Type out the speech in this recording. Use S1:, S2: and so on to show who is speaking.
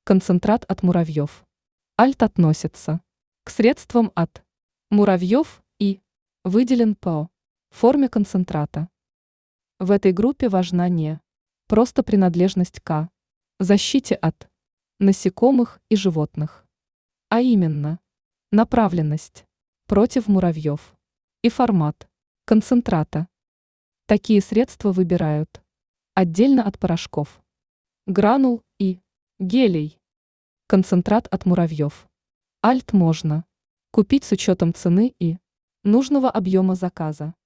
S1: Концентрат от муравьев. Альт относится к средствам от муравьев и выделен по форме концентрата. В этой группе важна не просто принадлежность к защите от насекомых и животных, а именно направленность против муравьев и формат концентрата. Такие средства выбирают отдельно от порошков, гранул и гелей. Концентрат от муравьев. Альт можно купить с учетом цены и нужного объема заказа.